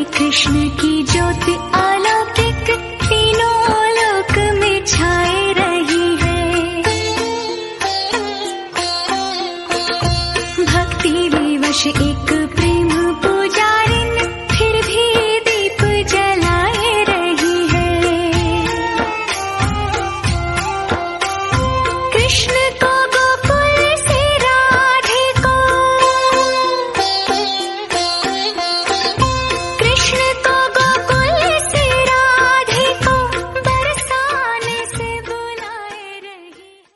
कृष्ण की ज्योति अलौकिक तीनों लोक में छाए रही है। भक्ति विवश एक